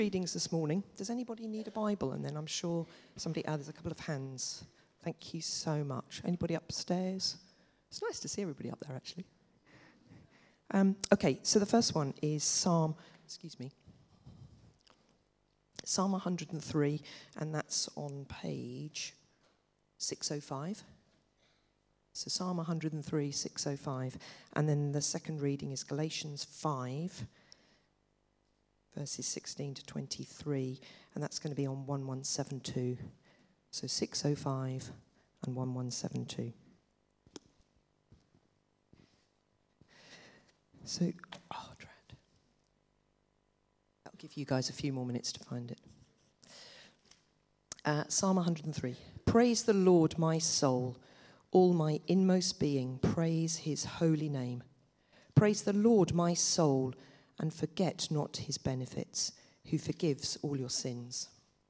Readings this morning. Does anybody need a Bible? And then I'm sure somebody, there's a couple of hands. Thank you so much. Anybody upstairs? It's nice to see everybody up there, actually. Okay, so the first one is Psalm 103, and that's on page 605. So Psalm 103, 605. And then the second reading is Galatians 5, verses 16 to 23, and that's going to be on 1172. So 605 and 1172. So, dread. That'll give you guys a few more minutes to find it. Psalm 103. Praise the Lord, my soul. All my inmost being, praise his holy name. Praise the Lord, my soul, and forget not his benefits, who forgives all your sins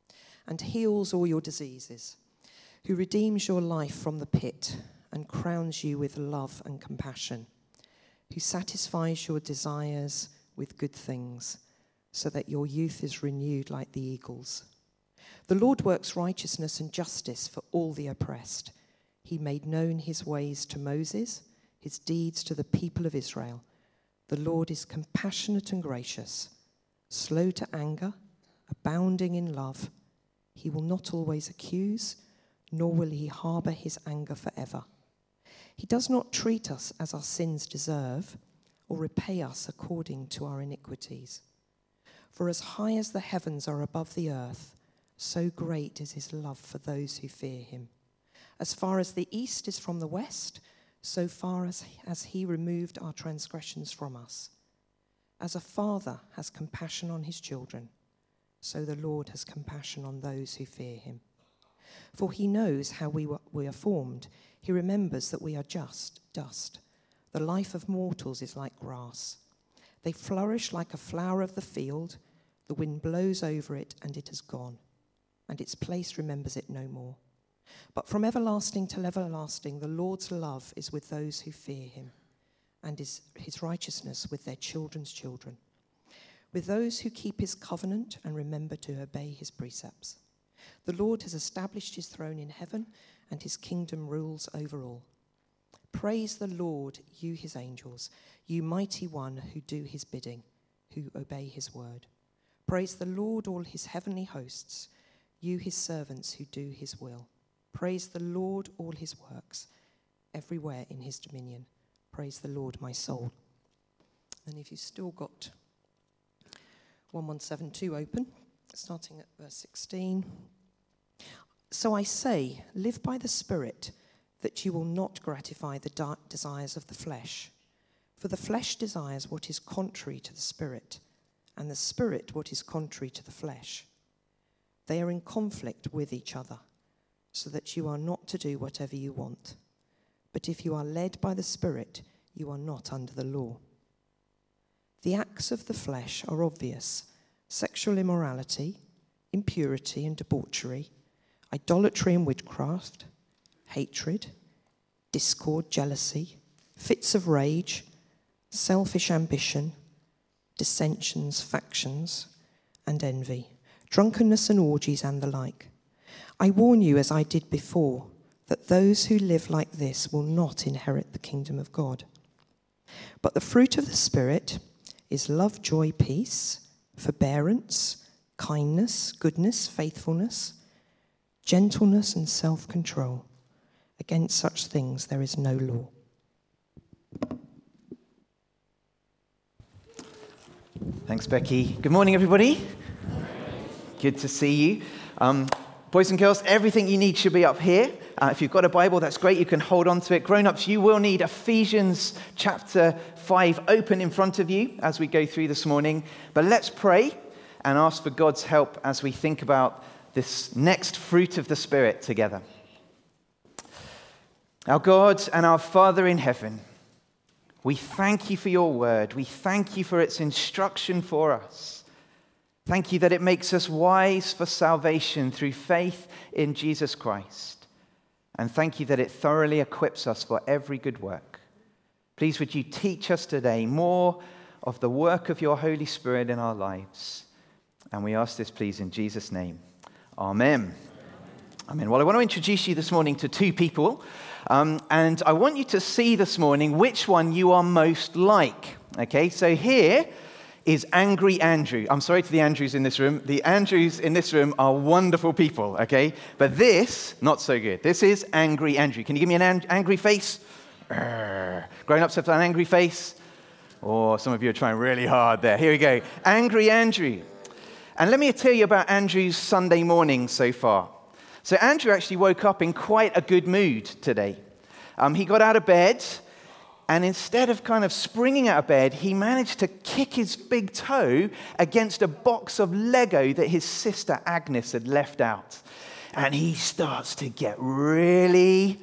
and heals all your diseases, who redeems your life from the pit and crowns you with love and compassion, who satisfies your desires with good things, so that your youth is renewed like the eagles. The Lord works righteousness and justice for all the oppressed. He made known his ways to Moses, his deeds to the people of Israel. The Lord is compassionate and gracious, slow to anger, abounding in love. He will not always accuse, nor will he harbor his anger forever. He does not treat us as our sins deserve, or repay us according to our iniquities. For as high as the heavens are above the earth, so great is his love for those who fear him. As far as the east is from the west, so far as he removed our transgressions from us. As a father has compassion on his children, so the Lord has compassion on those who fear him. For he knows how we are formed. He remembers that we are just dust. The life of mortals is like grass. They flourish like a flower of the field. The wind blows over it, and it has gone, and its place remembers it no more. But from everlasting till everlasting, the Lord's love is with those who fear him, and his righteousness with their children's children, with those who keep his covenant and remember to obey his precepts. The Lord has established his throne in heaven, and his kingdom rules over all. Praise the Lord, you his angels, you mighty one who do his bidding, who obey his word. Praise the Lord, all his heavenly hosts, you his servants who do his will. Praise the Lord, all his works, everywhere in his dominion. Praise the Lord, my soul. And if you've still got 1172 open, starting at verse 16. So I say, live by the Spirit, that you will not gratify the desires of the flesh. For the flesh desires what is contrary to the Spirit, and the Spirit what is contrary to the flesh. They are in conflict with each other, so that you are not to do whatever you want. But if you are led by the Spirit, you are not under the law. The acts of the flesh are obvious: sexual immorality, impurity and debauchery, idolatry and witchcraft, hatred, discord, jealousy, fits of rage, selfish ambition, dissensions, factions, and envy, drunkenness and orgies and the like. I warn you, as I did before, that those who live like this will not inherit the kingdom of God. But the fruit of the Spirit is love, joy, peace, forbearance, kindness, goodness, faithfulness, gentleness, and self-control. Against such things there is no law. Thanks, Becky. Good morning, everybody. Good to see you. Boys and girls, everything you need should be up here. If you've got a Bible, that's great. You can hold on to it. Grown-ups, you will need Ephesians chapter 5 open in front of you as we go through this morning. But let's pray and ask for God's help as we think about this next fruit of the Spirit together. Our God and our Father in heaven, we thank you for your word. We thank you for its instruction for us. Thank you that it makes us wise for salvation through faith in Jesus Christ. And thank you that it thoroughly equips us for every good work. Please would you teach us today more of the work of your Holy Spirit in our lives. And we ask this, please, in Jesus' name. Amen. Amen. Well, I want to introduce you this morning to two people. And I want you to see this morning which one you are most like. Okay, so here is Angry Andrew. I'm sorry to the Andrews in this room. The Andrews in this room are wonderful people, okay? But this, not so good. This is Angry Andrew. Can you give me an angry face? Grown-ups have an angry face? Oh, some of you are trying really hard there. Here we go. Angry Andrew. And let me tell you about Andrew's Sunday morning so far. So Andrew actually woke up in quite a good mood today. He got out of bed, and instead of kind of springing out of bed, he managed to kick his big toe against a box of Lego that his sister Agnes had left out. And he starts to get really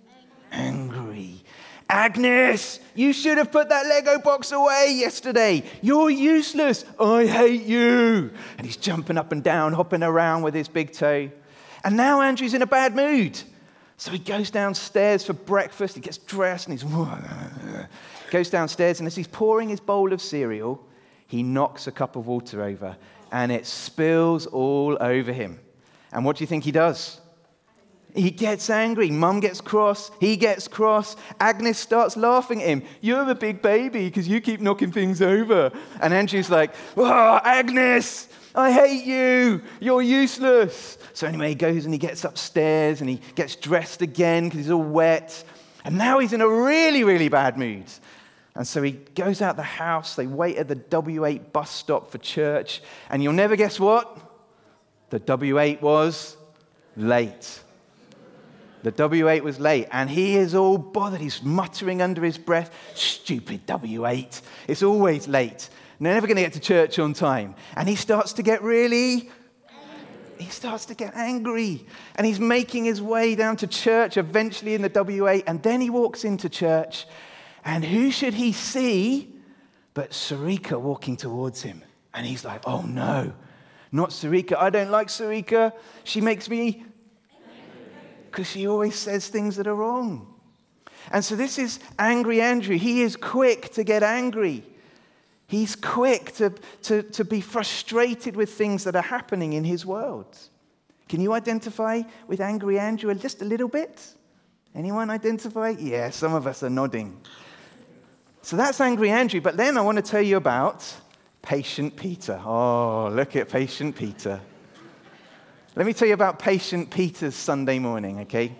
angry. Agnes, you should have put that Lego box away yesterday. You're useless. I hate you. And he's jumping up and down, hopping around with his big toe. And now Andrew's in a bad mood. So he goes downstairs for breakfast. He gets dressed and goes downstairs. And as he's pouring his bowl of cereal, he knocks a cup of water over. And it spills all over him. And what do you think he does? He gets angry. Mum gets cross. He gets cross. Agnes starts laughing at him. You're a big baby because you keep knocking things over. And Andrew's like, oh, Agnes, I hate you. You're useless. So anyway, he goes and he gets upstairs and he gets dressed again because he's all wet. And now he's in a really, really bad mood. And so he goes out the house. They wait at the W8 bus stop for church. And you'll never guess what? The W8 was late. The W8 was late, and he is all bothered. He's muttering under his breath, stupid W8. It's always late. They're never going to get to church on time. And he starts to get angry. And he's making his way down to church, eventually in the W8, and then he walks into church, and who should he see but Sarika walking towards him? And he's like, oh no, not Sarika. I don't like Sarika. She makes me... because she always says things that are wrong. And so this is Angry Andrew. He is quick to get angry. He's quick to be frustrated with things that are happening in his world. Can you identify with Angry Andrew just a little bit? Anyone identify? Yeah, some of us are nodding. So that's Angry Andrew. But then I want to tell you about Patient Peter. Oh, look at Patient Peter. Let me tell you about Patient Peter's Sunday morning, okay?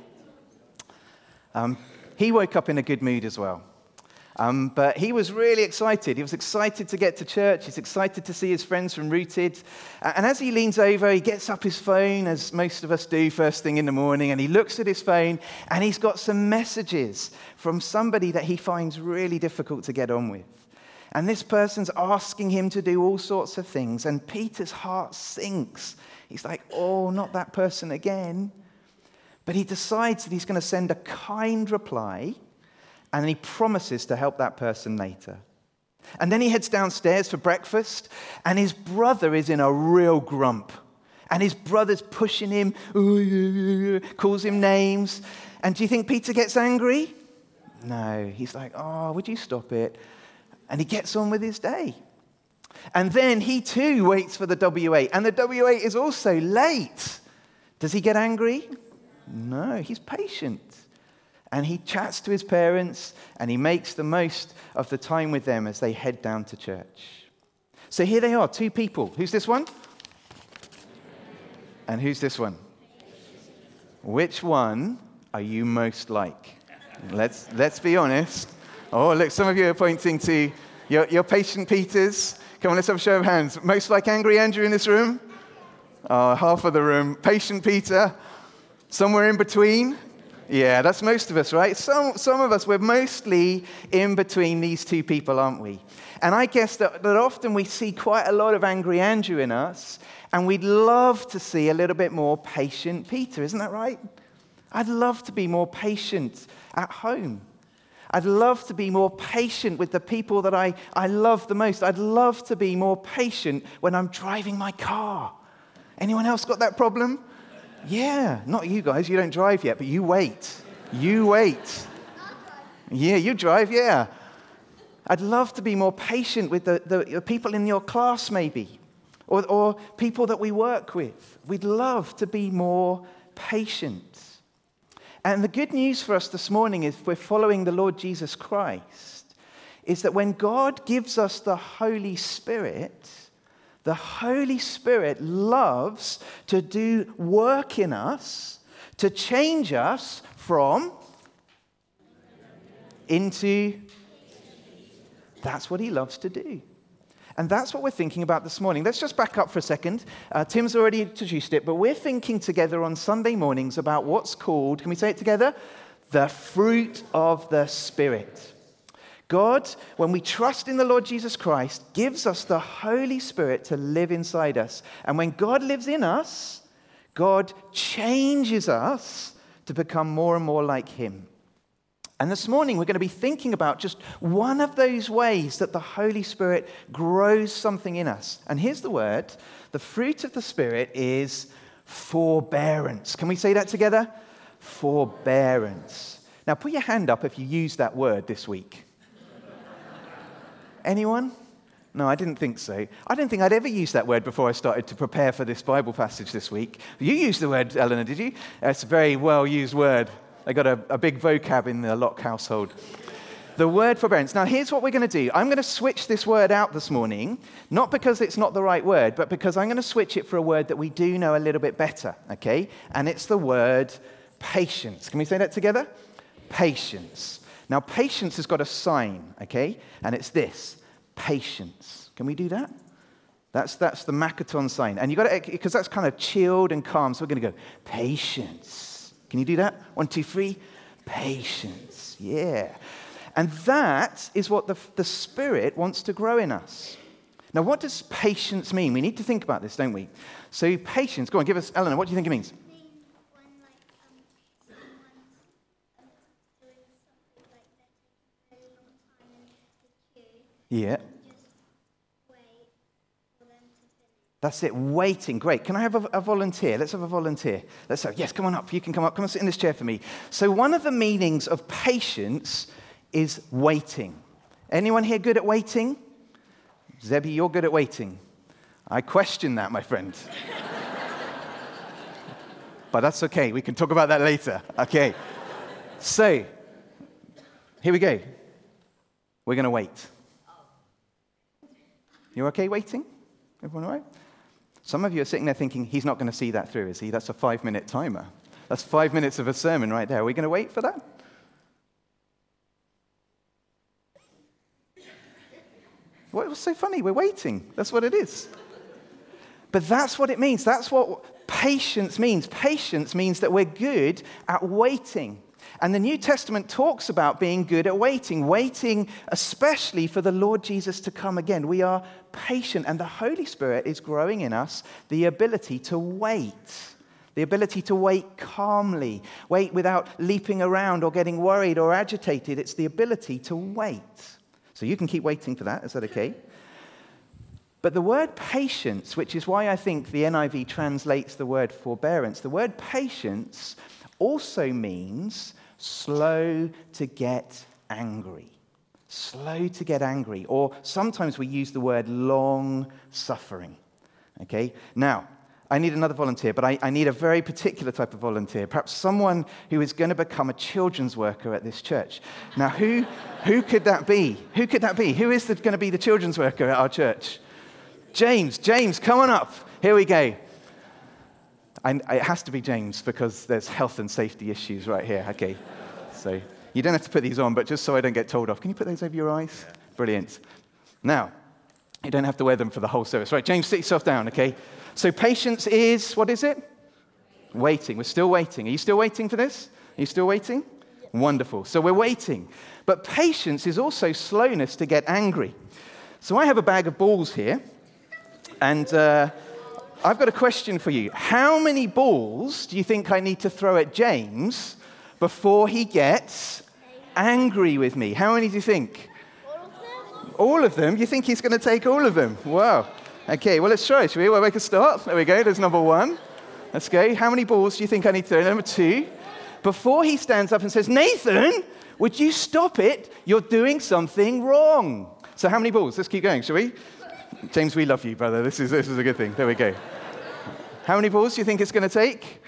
He woke up in a good mood as well. But he was really excited. He was excited to get to church. He's excited to see his friends from Rooted. And as he leans over, he gets up his phone, as most of us do first thing in the morning, and he looks at his phone, and he's got some messages from somebody that he finds really difficult to get on with. And this person's asking him to do all sorts of things, and Peter's heart sinks. He's like, oh, not that person again. But he decides that he's going to send a kind reply, and he promises to help that person later. And then he heads downstairs for breakfast, and his brother is in a real grump. And his brother's pushing him, calls him names. And do you think Peter gets angry? No. He's like, oh, would you stop it? And he gets on with his day. And then he too waits for the W8. And the W8 is also late. Does he get angry? No, he's patient. And he chats to his parents, and he makes the most of the time with them as they head down to church. So here they are, two people. Who's this one? And who's this one? Which one are you most like? Let's be honest. Oh, look, some of you are pointing to your Patient Peters. Come on, let's have a show of hands. Most like Angry Andrew in this room? Oh, half of the room. Patient Peter. Somewhere in between? Yeah, that's most of us, right? Some of us, we're mostly in between these two people, aren't we? And I guess that often we see quite a lot of Angry Andrew in us, and we'd love to see a little bit more Patient Peter. Isn't that right? I'd love to be more patient at home. I'd love to be more patient with the people that I love the most. I'd love to be more patient when I'm driving my car. Anyone else got that problem? Yeah, not you guys. You don't drive yet, but you wait. You wait. Yeah, you drive, yeah. I'd love to be more patient with the people in your class, maybe. or people that we work with. We'd love to be more patient. And the good news for us this morning, if we're following the Lord Jesus Christ, is that when God gives us the Holy Spirit loves to do work in us to change us from into. That's what he loves to do. And that's what we're thinking about this morning. Let's just back up for a second. Tim's already introduced it, but we're thinking together on Sunday mornings about what's called, can we say it together? The fruit of the Spirit. God, when we trust in the Lord Jesus Christ, gives us the Holy Spirit to live inside us. And when God lives in us, God changes us to become more and more like him. And this morning, we're going to be thinking about just one of those ways that the Holy Spirit grows something in us. And here's the word. The fruit of the Spirit is forbearance. Can we say that together? Forbearance. Now, put your hand up if you used that word this week. Anyone? No, I didn't think so. I didn't think I'd ever used that word before I started to prepare for this Bible passage this week. You used the word, Eleanor, did you? It's a very well-used word. I got a big vocab in the Locke household. The word forbearance. Now, here's what we're going to do. I'm going to switch this word out this morning, not because it's not the right word, but because I'm going to switch it for a word that we do know a little bit better, okay? And it's the word patience. Can we say that together? Patience. Now, patience has got a sign, okay? And it's this, patience. Can we do that? That's the Makaton sign. And you got to, because that's kind of chilled and calm, so we're going to go, patience. Can you do that? 1, 2, 3. Patience. Yeah. And that is what the Spirit wants to grow in us. Now, what does patience mean? We need to think about this, don't we? So patience, go on, give us, Eleanor, what do you think it means? Yeah. That's it, waiting. Great. Can I have a volunteer? Let's have a volunteer. Yes, come on up. You can come up. Come and sit in this chair for me. So one of the meanings of patience is waiting. Anyone here good at waiting? Zebby, you're good at waiting. I question that, my friend. But that's okay. We can talk about that later. Okay. So, here we go. We're going to wait. You okay waiting? Everyone all right? Some of you are sitting there thinking, he's not going to see that through, is he? That's a 5-minute timer. That's 5 minutes of a sermon right there. Are we going to wait for that? What's so funny? We're waiting. That's what it is. But that's what it means. That's what patience means. Patience means that we're good at waiting. And the New Testament talks about being good at waiting especially for the Lord Jesus to come again. We are patient, and the Holy Spirit is growing in us the ability to wait calmly, wait without leaping around or getting worried or agitated. It's the ability to wait. So you can keep waiting for that. Is that okay? But the word patience, which is why I think the NIV translates the word forbearance, the word patience also means slow to get angry. Slow to get angry. Or sometimes we use the word long-suffering. Okay? Now, I need another volunteer, but I need a very particular type of volunteer. Perhaps someone who is going to become a children's worker at this church. Now, who could that be? Who could that be? Who is going to be the children's worker at our church? James, come on up. Here we go. It has to be James because there's health and safety issues right here. Okay, so you don't have to put these on, but just so I don't get told off. Can you put those over your eyes? Yeah. Brilliant. Now, you don't have to wear them for the whole service. Right, James, sit yourself down, okay? So patience is, what is it? Waiting. We're still waiting. Are you still waiting for this? Are you still waiting? Yeah. Wonderful. So we're waiting. But patience is also slowness to get angry. So I have a bag of balls here, and I've got a question for you. How many balls do you think I need to throw at James before he gets angry with me? How many do you think? All of them. All of them? You think he's going to take all of them? Wow. Okay, well, let's try. Shall we? We'll make a start. There we go. There's number 1. Let's go. How many balls do you think I need to throw? Number 2. Before he stands up and says, Nathan, would you stop it? You're doing something wrong. So how many balls? Let's keep going, shall we? James, we love you, brother. This is a good thing. There we go. How many balls do you think it's going to take?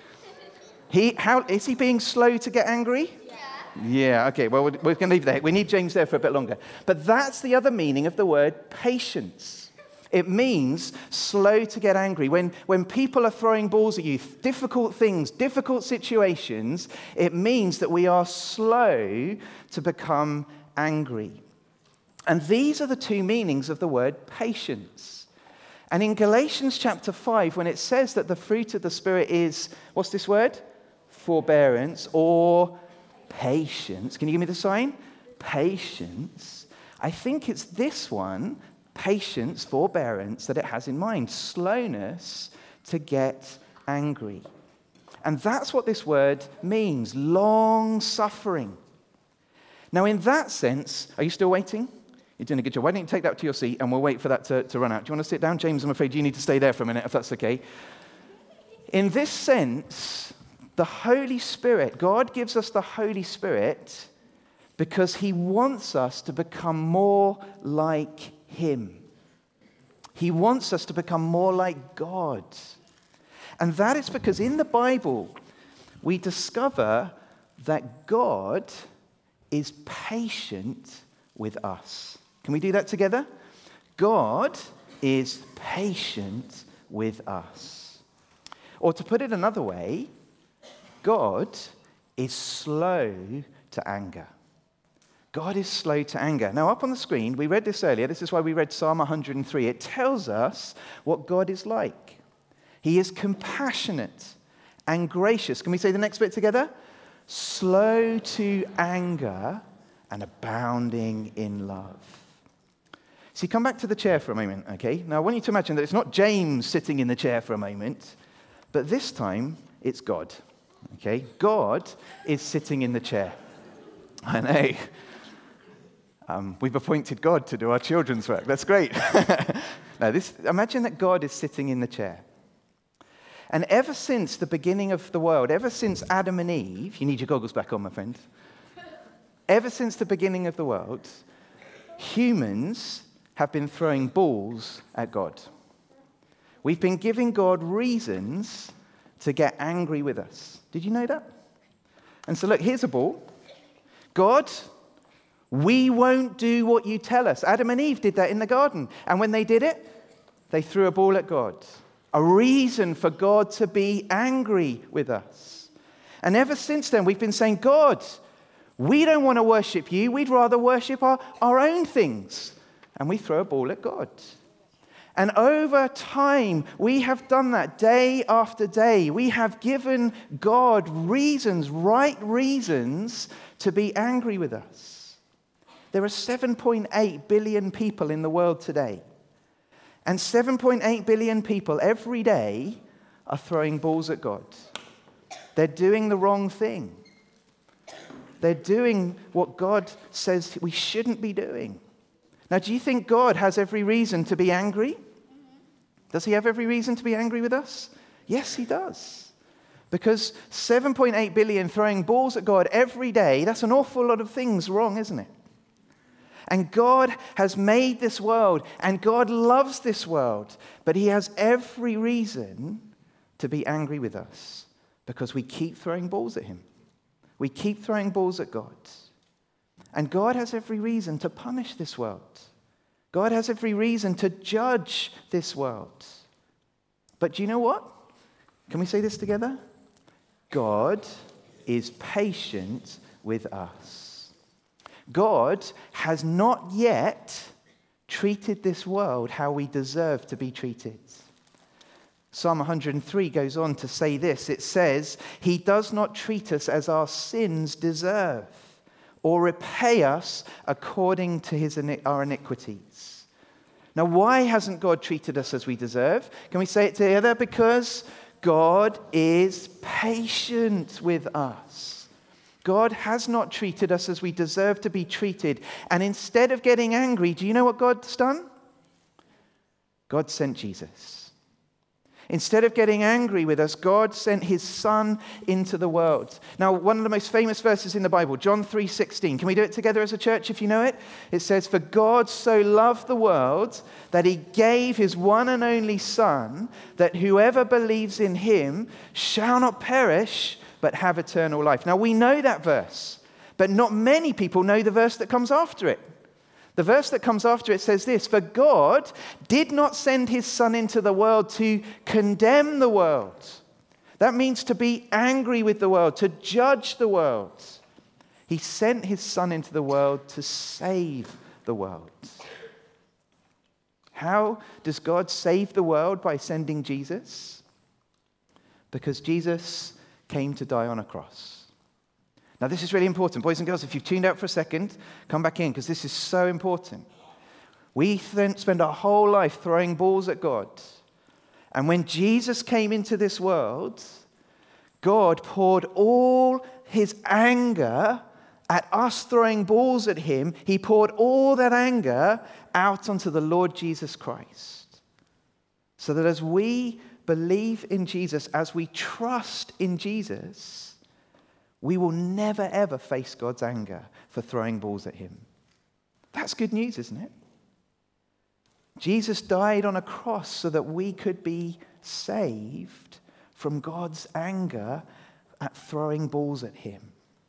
Is he being slow to get angry? Yeah, okay, well, we're going to leave that. We need James there for a bit longer. But that's the other meaning of the word patience. It means slow to get angry. When people are throwing balls at you, difficult things, difficult situations, it means that we are slow to become angry. And these are the two meanings of the word patience. And in Galatians chapter 5, when it says that the fruit of the Spirit is, what's this word? Forbearance or patience. Can you give me the sign? Patience. I think it's this one, patience, forbearance, that it has in mind. Slowness to get angry. And that's what this word means, long suffering. Now, in that sense, are you still waiting? You're doing a good job. Why don't you take that to your seat and we'll wait for that to run out. Do you want to sit down? James, I'm afraid you need to stay there for a minute, if that's okay. In this sense, the Holy Spirit, God gives us the Holy Spirit because he wants us to become more like him. He wants us to become more like God. And that is because in the Bible, we discover that God is patient with us. Can we do that together? God is patient with us. Or to put it another way, God is slow to anger. God is slow to anger. Now, up on the screen, we read this earlier. This is why we read Psalm 103. It tells us what God is like. He is compassionate and gracious. Can we say the next bit together? Slow to anger and abounding in love. See, come back to the chair for a moment, okay? Now, I want you to imagine that it's not James sitting in the chair for a moment, but this time it's God, okay? God is sitting in the chair. I know. We've appointed God to do our children's work. That's great. Now, imagine that God is sitting in the chair. And ever since the beginning of the world, ever since Adam and Eve, you need your goggles back on, my friend. Ever since the beginning of the world, humans have been throwing balls at God. We've been giving God reasons to get angry with us. Did you know that? And so look, here's a ball. God, we won't do what you tell us. Adam and Eve did that in the garden. And when they did it, they threw a ball at God. A reason for God to be angry with us. And ever since then, we've been saying, God, we don't want to worship you. We'd rather worship our own things. And we throw a ball at God. And over time, we have done that day after day. We have given God reasons, right reasons, to be angry with us. There are 7.8 billion people in the world today. And 7.8 billion people every day are throwing balls at God. They're doing the wrong thing. They're doing what God says we shouldn't be doing. Now, do you think God has every reason to be angry? Does he have every reason to be angry with us? Yes, he does. Because 7.8 billion throwing balls at God every day, that's an awful lot of things wrong, isn't it? And God has made this world, and God loves this world, but he has every reason to be angry with us because we keep throwing balls at him. We keep throwing balls at God. And God has every reason to punish this world. God has every reason to judge this world. But do you know what? Can we say this together? God is patient with us. God has not yet treated this world how we deserve to be treated. Psalm 103 goes on to say this. It says, he does not treat us as our sins deserve, or repay us according to our iniquities. Now, why hasn't God treated us as we deserve? Can we say it together? Because God is patient with us. God has not treated us as we deserve to be treated. And instead of getting angry, do you know what God's done? God sent Jesus. Instead of getting angry with us, God sent his Son into the world. Now, one of the most famous verses in the Bible, John 3:16. Can we do it together as a church if you know it? It says, "For God so loved the world that he gave his one and only Son, that whoever believes in him shall not perish, but have eternal life." Now, we know that verse, but not many people know the verse that comes after it. The verse that comes after it says this: "For God did not send his Son into the world to condemn the world." That means to be angry with the world, to judge the world. He sent his Son into the world to save the world. How does God save the world by sending Jesus? Because Jesus came to die on a cross. Now, this is really important. Boys and girls, if you've tuned out for a second, come back in, because this is so important. We spend our whole life throwing balls at God. And when Jesus came into this world, God poured all his anger at us throwing balls at him. He poured all that anger out onto the Lord Jesus Christ. So that as we believe in Jesus, as we trust in Jesus, we will never, ever face God's anger for throwing balls at him. That's good news, isn't it? Jesus died on a cross so that we could be saved from God's anger at throwing balls at him.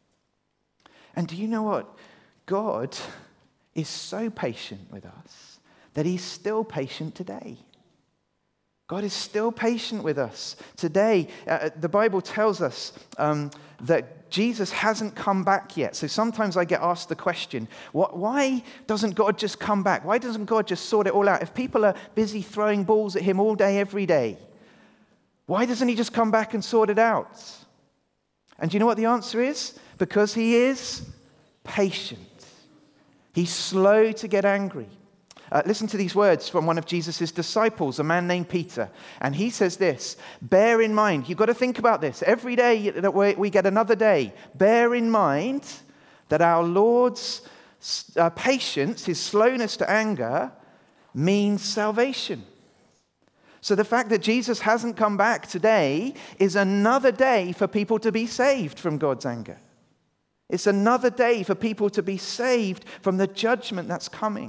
And do you know what? God is so patient with us that he's still patient today. God is still patient with us today. The Bible tells us that Jesus hasn't come back yet. So sometimes I get asked the question, why doesn't God just come back? Why doesn't God just sort it all out? If people are busy throwing balls at him all day, every day, why doesn't he just come back and sort it out? And do you know what the answer is? Because he is patient. He's slow to get angry. Listen to these words from one of Jesus' disciples, a man named Peter. And he says this: "Bear in mind," you've got to think about this, every day that we get another day, bear in mind that our Lord's patience, his slowness to anger, means salvation. So the fact that Jesus hasn't come back today is another day for people to be saved from God's anger. It's another day for people to be saved from the judgment that's coming.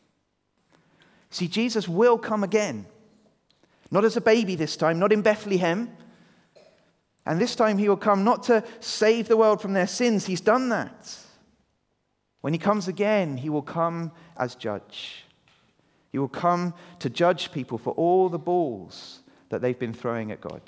See, Jesus will come again. Not as a baby this time, not in Bethlehem. And this time he will come not to save the world from their sins. He's done that. When he comes again, he will come as judge. He will come to judge people for all the balls that they've been throwing at God.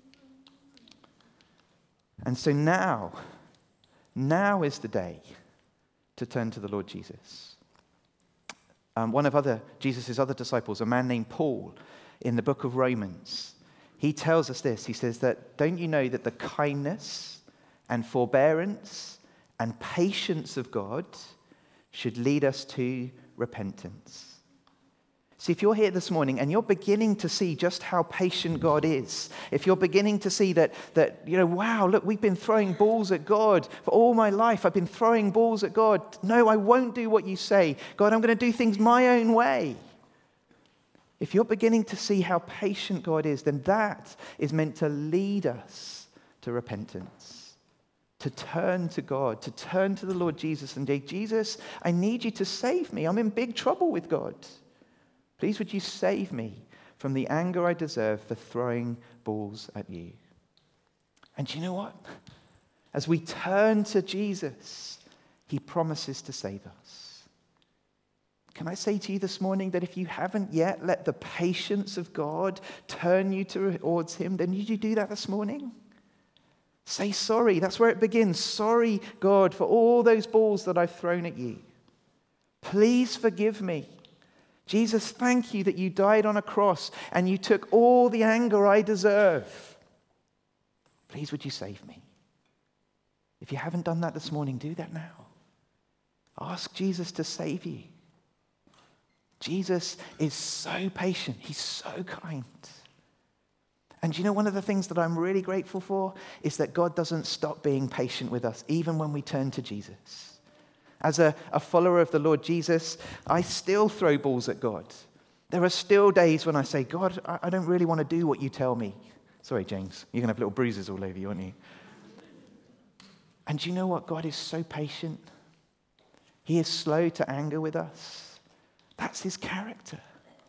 And so now is the day to turn to the Lord Jesus. One of Jesus' other disciples, a man named Paul, in the book of Romans, he tells us this. He says that, "Don't you know that the kindness and forbearance and patience of God should lead us to repentance?" See, if you're here this morning and you're beginning to see just how patient God is, if you're beginning to see that wow, look, we've been throwing balls at God for all my life. I've been throwing balls at God. No, I won't do what you say. God, I'm going to do things my own way. If you're beginning to see how patient God is, then that is meant to lead us to repentance, to turn to God, to turn to the Lord Jesus and say, "Jesus, I need you to save me. I'm in big trouble with God. Please, would you save me from the anger I deserve for throwing balls at you?" And you know what? As we turn to Jesus, he promises to save us. Can I say to you this morning that if you haven't yet let the patience of God turn you towards him, then need you do that this morning? Say sorry. That's where it begins. Sorry, God, for all those balls that I've thrown at you. Please forgive me. Jesus, thank you that you died on a cross and you took all the anger I deserve. Please, would you save me? If you haven't done that this morning, do that now. Ask Jesus to save you. Jesus is so patient. He's so kind. And you know, one of the things that I'm really grateful for is that God doesn't stop being patient with us, even when we turn to Jesus. As a follower of the Lord Jesus, I still throw balls at God. There are still days when I say, God, I don't really want to do what you tell me. Sorry, James, you're going to have little bruises all over you, aren't you? And do you know what? God is so patient. He is slow to anger with us. That's his character.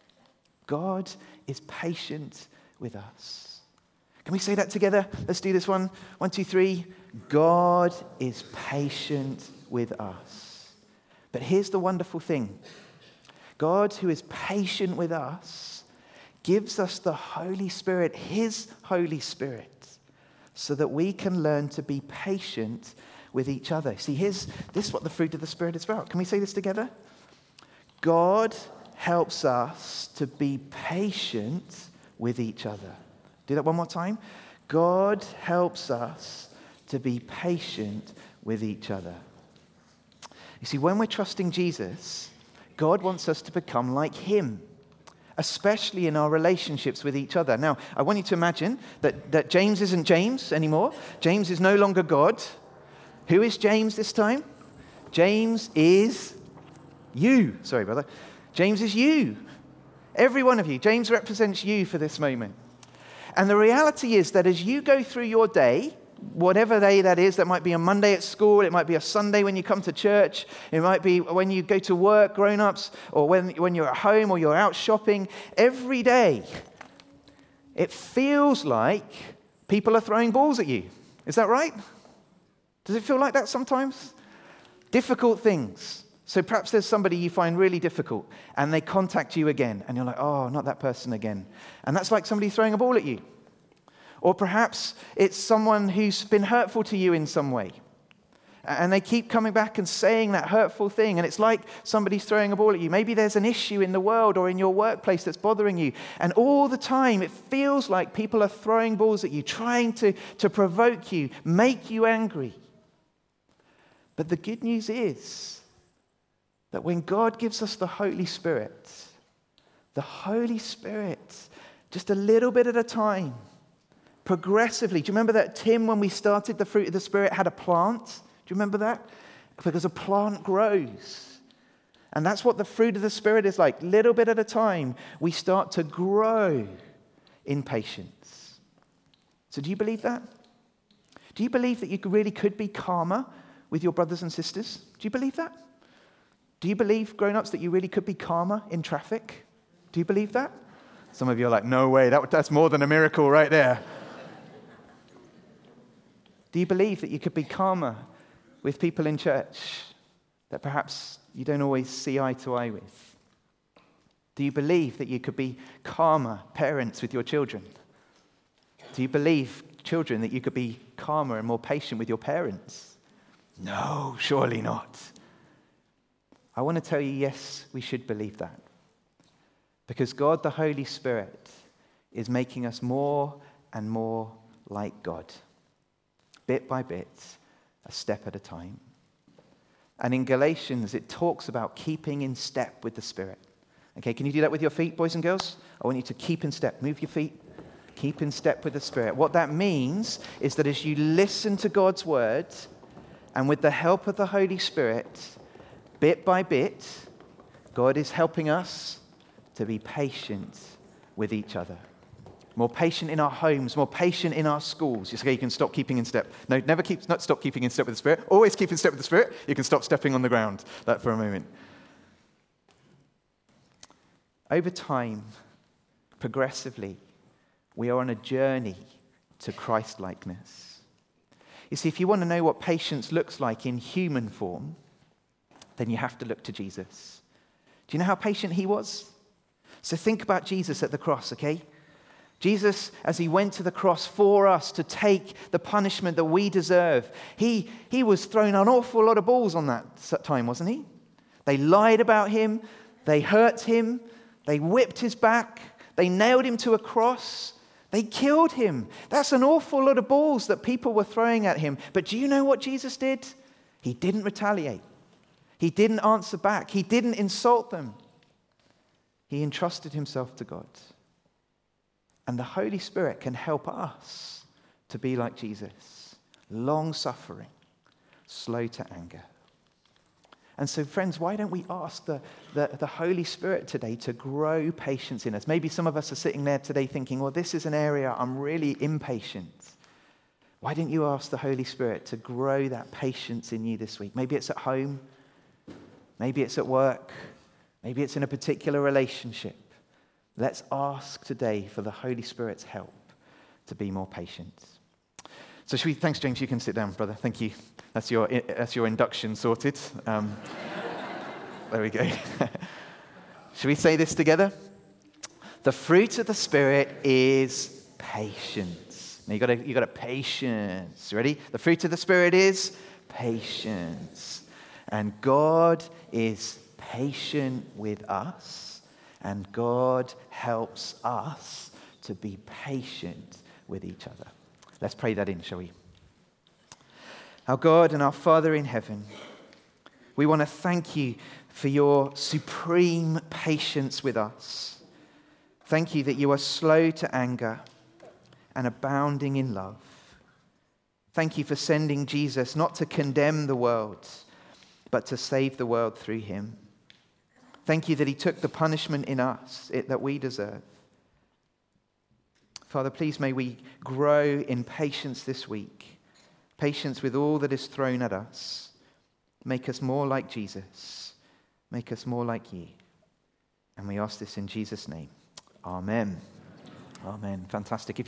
God is patient with us. Can we say that together? Let's do this one. 1, 2, 3. God is patient with us. But here's the wonderful thing. God, who is patient with us, gives us the Holy Spirit, his Holy Spirit, so that we can learn to be patient with each other. See, this is what the fruit of the Spirit is about. Can we say this together? God helps us to be patient with each other. Do that one more time. God helps us to be patient with each other. You see, when we're trusting Jesus, God wants us to become like him, especially in our relationships with each other. Now, I want you to imagine that James isn't James anymore. James is no longer God. Who is James this time? James is you. Sorry, brother. James is you. Every one of you. James represents you for this moment. And the reality is that as you go through your day, whatever day that is, that might be a Monday at school, it might be a Sunday when you come to church, it might be when you go to work, grown-ups, or when you're at home or you're out shopping, every day, it feels like people are throwing balls at you. Is that right? Does it feel like that sometimes? Difficult things. So perhaps there's somebody you find really difficult, and they contact you again, and you're like, oh, not that person again. And that's like somebody throwing a ball at you. Or perhaps it's someone who's been hurtful to you in some way. And they keep coming back and saying that hurtful thing. And it's like somebody's throwing a ball at you. Maybe there's an issue in the world or in your workplace that's bothering you. And all the time it feels like people are throwing balls at you, trying to provoke you, make you angry. But the good news is that when God gives us the Holy Spirit, just a little bit at a time, progressively. Do you remember that, Tim, when we started the fruit of the Spirit, had a plant? Do you remember that? Because a plant grows. And that's what the fruit of the Spirit is like. Little bit at a time, we start to grow in patience. So do you believe that? Do you believe that you really could be calmer with your brothers and sisters? Do you believe that? Do you believe, grown-ups, that you really could be calmer in traffic? Do you believe that? Some of you are like, no way, that's more than a miracle right there. Do you believe that you could be calmer with people in church that perhaps you don't always see eye to eye with? Do you believe that you could be calmer parents with your children? Do you believe, children, that you could be calmer and more patient with your parents? No, surely not. I want to tell you, yes, we should believe that. Because God, the Holy Spirit, is making us more and more like God. Bit by bit, a step at a time. And in Galatians, it talks about keeping in step with the Spirit. Okay, can you do that with your feet, boys and girls? I want you to keep in step. Move your feet. Keep in step with the Spirit. What that means is that as you listen to God's word, and with the help of the Holy Spirit, bit by bit, God is helping us to be patient with each other. More patient in our homes, more patient in our schools. You say you can stop keeping in step. No, not stop keeping in step with the Spirit. Always keep in step with the Spirit. You can stop stepping on the ground. That for a moment. Over time, progressively, we are on a journey to Christ-likeness. You see, if you want to know what patience looks like in human form, then you have to look to Jesus. Do you know how patient he was? So think about Jesus at the cross, okay? Jesus, as he went to the cross for us to take the punishment that we deserve, he was thrown an awful lot of balls on that time, wasn't he? They lied about him, they hurt him, they whipped his back, they nailed him to a cross, they killed him. That's an awful lot of balls that people were throwing at him. But do you know what Jesus did? He didn't retaliate. He didn't answer back. He didn't insult them. He entrusted himself to God. And the Holy Spirit can help us to be like Jesus, long-suffering, slow to anger. And so, friends, why don't we ask the Holy Spirit today to grow patience in us? Maybe some of us are sitting there today thinking, well, this is an area I'm really impatient. Why don't you ask the Holy Spirit to grow that patience in you this week? Maybe it's at home. Maybe it's at work. Maybe it's in a particular relationship. Let's ask today for the Holy Spirit's help to be more patient. So thanks, James. You can sit down, brother. Thank you. That's your induction sorted. There we go. Should we say this together? The fruit of the Spirit is patience. Now you got a patience. Ready? The fruit of the Spirit is patience. And God is patient with us, and God helps us to be patient with each other. Let's pray that in, shall we? Our God and our Father in heaven, we want to thank you for your supreme patience with us. Thank you that you are slow to anger and abounding in love. Thank you for sending Jesus not to condemn the world, but to save the world through him. Thank you that he took the punishment in us that we deserve. Father, please may we grow in patience this week. Patience with all that is thrown at us. Make us more like Jesus. Make us more like you. And we ask this in Jesus' name. Amen. Amen. Fantastic.